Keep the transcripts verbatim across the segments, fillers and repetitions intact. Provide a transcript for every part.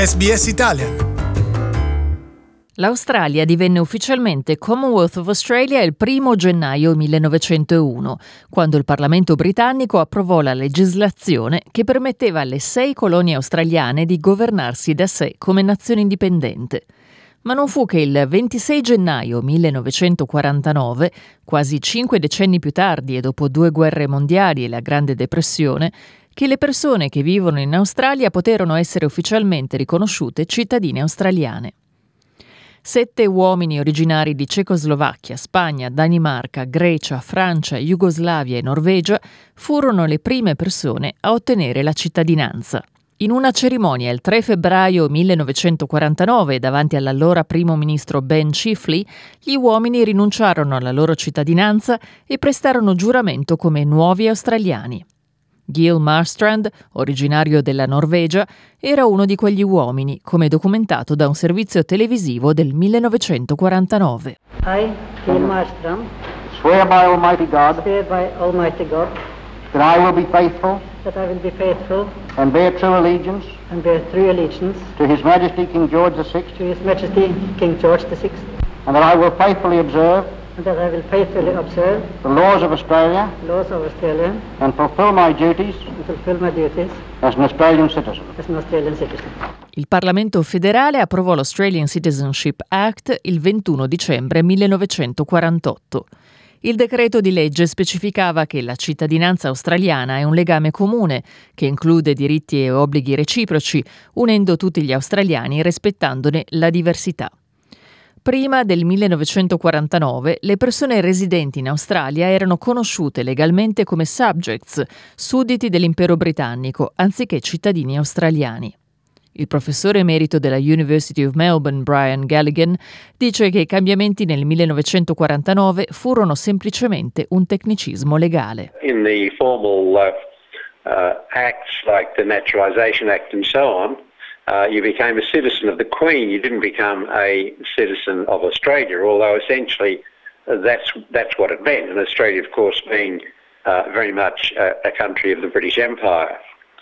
S B S Italian. L'Australia divenne ufficialmente Commonwealth of Australia il primo gennaio millenovecentouno, quando il Parlamento britannico approvò la legislazione che permetteva alle sei colonie australiane di governarsi da sé come nazione indipendente. Ma non fu che il ventisei gennaio millenovecentoquarantanove, quasi cinque decenni più tardi e dopo due guerre mondiali e la Grande Depressione, che le persone che vivono in Australia poterono essere ufficialmente riconosciute cittadine australiane. Sette uomini originari di Cecoslovacchia, Spagna, Danimarca, Grecia, Francia, Jugoslavia e Norvegia furono le prime persone a ottenere la cittadinanza. In una cerimonia il tre febbraio millenovecentoquarantanove, davanti all'allora primo ministro Ben Chifley, gli uomini rinunciarono alla loro cittadinanza e prestarono giuramento come nuovi australiani. Gill Marstrand, originario della Norvegia, era uno di quegli uomini, come documentato da un servizio televisivo del millenovecentoquarantanove. I, Gill Marstrand, swear by Almighty God swear by Almighty God that I will be faithful that I will be faithful and bear true allegiance and bear true allegiance to His Majesty King George the Sixth, to His Majesty King George the Sixth, and that I will faithfully observe and that I will faithfully observe the laws of Australia the laws of Australia and fulfil my duties and fulfill my duties as an Australian citizen. as an Australian citizen. Il Parlamento federale approvò l'Australian Citizenship Act il ventuno dicembre millenovecentoquarantotto. Il decreto di legge specificava che la cittadinanza australiana è un legame comune, che include diritti e obblighi reciproci, unendo tutti gli australiani e rispettandone la diversità. Prima del millenovecentoquarantanove, le persone residenti in Australia erano conosciute legalmente come subjects, sudditi dell'impero britannico, anziché cittadini australiani. Il professore emerito della University of Melbourne, Brian Galligan, dice che i cambiamenti nel millenovecentoquarantanove furono semplicemente un tecnicismo legale. In the formal uh, uh, acts like the Naturalisation Act and so on, Uh, you became a citizen of the Queen. You didn't become a citizen of Australia, although essentially uh, that's that's what it meant. And Australia, of course, being uh, very much a, a country of the British Empire.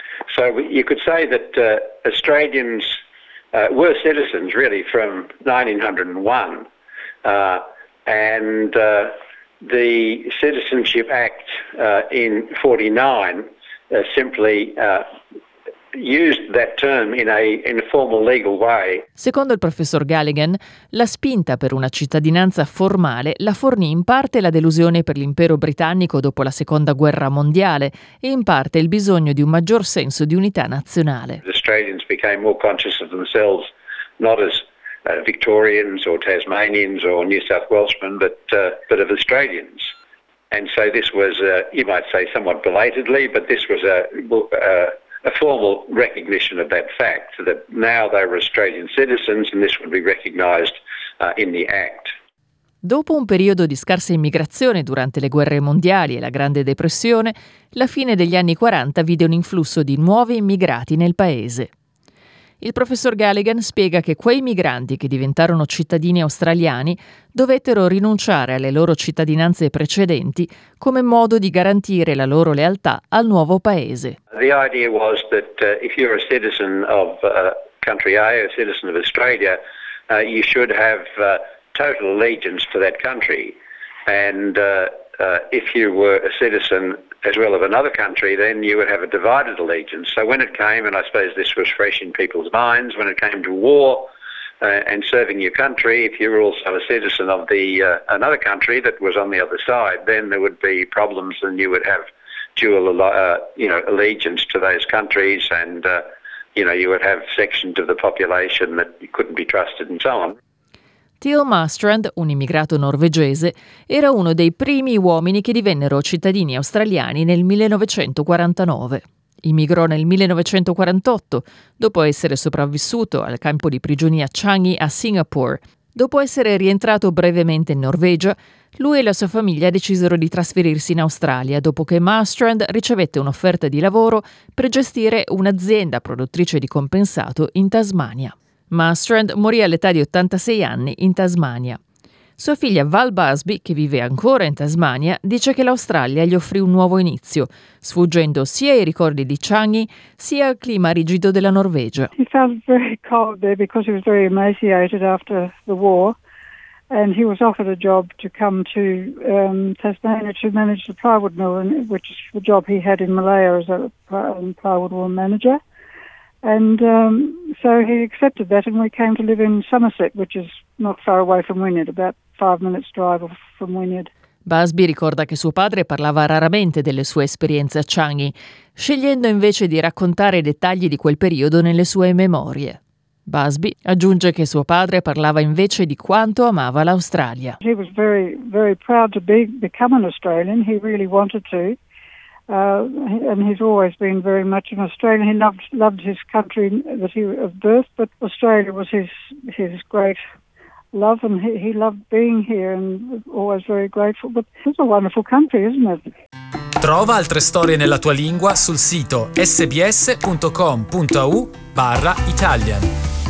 So you could say that uh, Australians uh, were citizens really from nineteen oh one, uh, and uh, the Citizenship Act uh, in forty-nine uh, simply uh, used that term in a, in a formal legal way. Secondo il professor Galligan, la spinta per una cittadinanza formale la fornì in parte la delusione per l'impero britannico dopo la seconda guerra mondiale e in parte il bisogno di un maggior senso di unità nazionale. The Australians became more conscious of themselves, not as uh, Victorians or Tasmanians or New South Welshmen, but uh, but of Australians. And so this was, uh, you might say, somewhat belatedly, but this was a uh, a formal recognition of that fact, that now they were Australian citizens and this would be recognised uh, in the Act. Dopo un periodo di scarsa immigrazione durante le guerre mondiali e la Grande Depressione, la fine degli anni quaranta vide un influsso di nuovi immigrati nel paese. Il professor Galligan spiega che quei migranti che diventarono cittadini australiani dovettero rinunciare alle loro cittadinanze precedenti come modo di garantire la loro lealtà al nuovo paese. The idea was that uh, if you're a citizen of uh, country A, a citizen of Australia, uh, you should have uh, total allegiance to that country. And uh, uh, if you were a citizen as well of another country, then you would have a divided allegiance. So when it came, and I suppose this was fresh in people's minds, when it came to war uh, and serving your country, if you were also a citizen of the uh, another country that was on the other side, then there would be problems and you would have dual uh, you know, allegiance to those countries, and uh, you know, you would have sections of the population that couldn't be trusted and so on. Gill Marstrand, un immigrato norvegese, era uno dei primi uomini che divennero cittadini australiani nel millenovecentoquarantanove. Immigrò nel millenovecentoquarantotto, dopo essere sopravvissuto al campo di prigionia Changi a Singapore. Dopo essere rientrato brevemente in Norvegia, lui e la sua famiglia decisero di trasferirsi in Australia dopo che Marstrand ricevette un'offerta di lavoro per gestire un'azienda produttrice di compensato in Tasmania. Marstrand morì all'età di ottantasei anni in Tasmania. Sua figlia Val Busby, che vive ancora in Tasmania, dice che l'Australia gli offrì un nuovo inizio, sfuggendo sia ai ricordi di Changi sia al clima rigido della Norvegia. He felt very cold there because he was very emaciated after the war, and he was offered a job to come to um, Tasmania to manage the plywood mill, which is the job he had in Malaya as a plywood mill manager. And um, so he accepted that, and we came to live in Somerset, which is not far away from Wynyard, about five minutes drive from Wynyard. Busby ricorda che suo padre parlava raramente delle sue esperienze a Changi, scegliendo invece di raccontare i dettagli di quel periodo nelle sue memorie. Busby aggiunge che suo padre parlava invece di quanto amava l'Australia. He was very, very proud to be, become an Australian. He really wanted to. Uh, and he's always been very much an Australian. He loved loved his country that he of birth, but Australia was his his great love, and he, he loved being here and was always very grateful. But it's a wonderful country, isn't it? Trova altre storie nella tua lingua sul sito sbs punto com punto a u barra Italian.